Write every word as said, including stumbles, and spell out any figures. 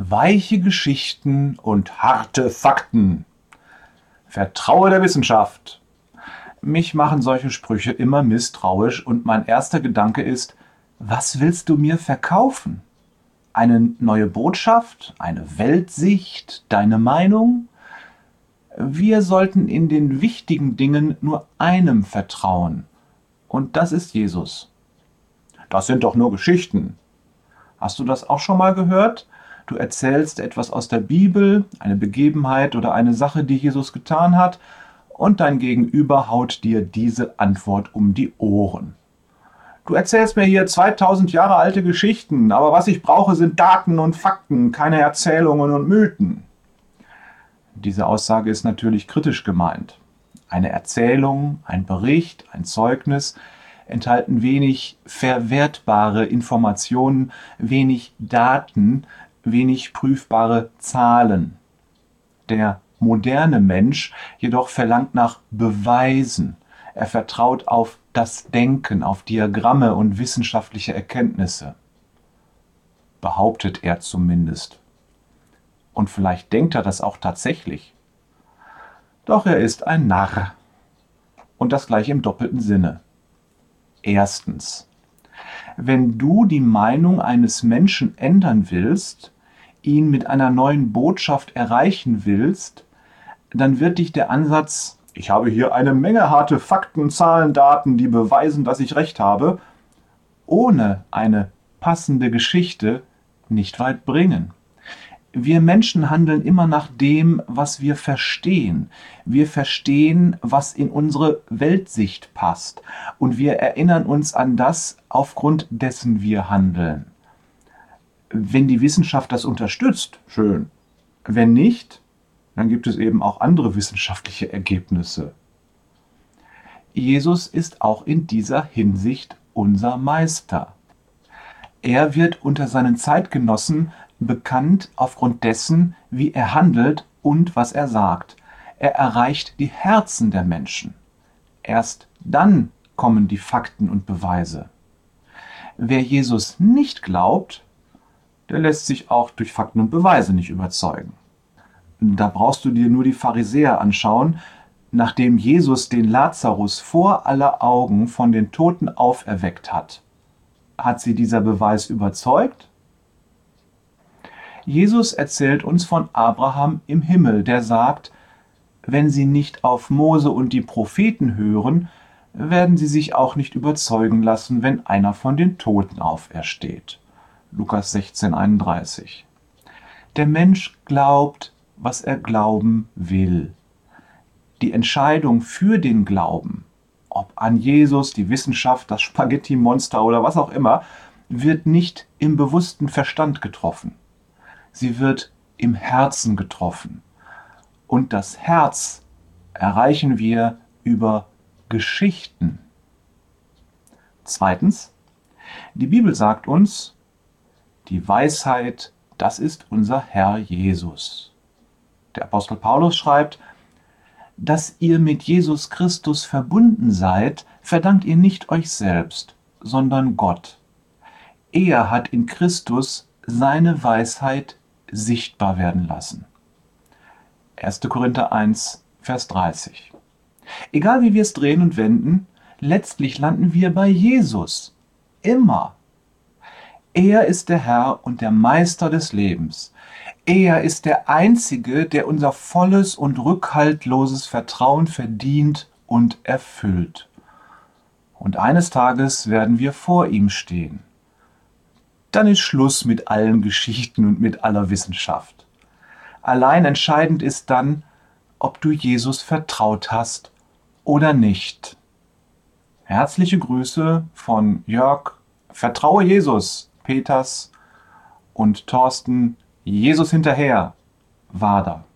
Weiche Geschichten und harte Fakten. Vertraue der Wissenschaft. Mich machen solche Sprüche immer misstrauisch und mein erster Gedanke ist, was willst du mir verkaufen? Eine neue Botschaft? Eine Weltsicht? Deine Meinung? Wir sollten in den wichtigen Dingen nur einem vertrauen. Und das ist Jesus. Das sind doch nur Geschichten. Hast du das auch schon mal gehört? Du erzählst etwas aus der Bibel, eine Begebenheit oder eine Sache, die Jesus getan hat, und dein Gegenüber haut dir diese Antwort um die Ohren. Du erzählst mir hier zweitausend Jahre alte Geschichten, aber was ich brauche, sind Daten und Fakten, keine Erzählungen und Mythen. Diese Aussage ist natürlich kritisch gemeint. Eine Erzählung, ein Bericht, ein Zeugnis enthalten wenig verwertbare Informationen, wenig Daten, wenig prüfbare Zahlen. Der moderne Mensch jedoch verlangt nach Beweisen. Er vertraut auf das Denken, auf Diagramme und wissenschaftliche Erkenntnisse. Behauptet er zumindest. Und vielleicht denkt er das auch tatsächlich. Doch er ist ein Narr. Und das gleich im doppelten Sinne. Erstens. Wenn du die Meinung eines Menschen ändern willst, ihn mit einer neuen Botschaft erreichen willst, dann wird dich der Ansatz, ich habe hier eine Menge harte Fakten, Zahlen, Daten, die beweisen, dass ich recht habe, ohne eine passende Geschichte nicht weit bringen. Wir Menschen handeln immer nach dem, was wir verstehen. Wir verstehen, was in unsere Weltsicht passt. Und wir erinnern uns an das, aufgrund dessen wir handeln. Wenn die Wissenschaft das unterstützt, schön. Wenn nicht, dann gibt es eben auch andere wissenschaftliche Ergebnisse. Jesus ist auch in dieser Hinsicht unser Meister. Er wird unter seinen Zeitgenossen bekannt aufgrund dessen, wie er handelt und was er sagt. Er erreicht die Herzen der Menschen. Erst dann kommen die Fakten und Beweise. Wer Jesus nicht glaubt, der lässt sich auch durch Fakten und Beweise nicht überzeugen. Da brauchst du dir nur die Pharisäer anschauen, nachdem Jesus den Lazarus vor aller Augen von den Toten auferweckt hat. Hat sie dieser Beweis überzeugt? Jesus erzählt uns von Abraham im Himmel, der sagt, wenn sie nicht auf Mose und die Propheten hören, werden sie sich auch nicht überzeugen lassen, wenn einer von den Toten aufersteht. Lukas sechzehn einunddreißig. Der Mensch glaubt, was er glauben will. Die Entscheidung für den Glauben, ob an Jesus, die Wissenschaft, das Spaghetti-Monster oder was auch immer, wird nicht im bewussten Verstand getroffen. Sie wird im Herzen getroffen. Und das Herz erreichen wir über Geschichten. Zweitens, die Bibel sagt uns, die Weisheit, das ist unser Herr Jesus. Der Apostel Paulus schreibt, dass ihr mit Jesus Christus verbunden seid, verdankt ihr nicht euch selbst, sondern Gott. Er hat in Christus seine Weisheit sichtbar werden lassen. erster Korinther eins, Vers dreißig. Egal wie wir es drehen und wenden, letztlich landen wir bei Jesus. Immer. Er ist der Herr und der Meister des Lebens. Er ist der Einzige, der unser volles und rückhaltloses Vertrauen verdient und erfüllt. Und eines Tages werden wir vor ihm stehen. Dann ist Schluss mit allen Geschichten und mit aller Wissenschaft. Allein entscheidend ist dann, ob du Jesus vertraut hast oder nicht. Herzliche Grüße von Jörg, Vertraue Jesus, Peters und Thorsten, Jesus hinterher, Wader.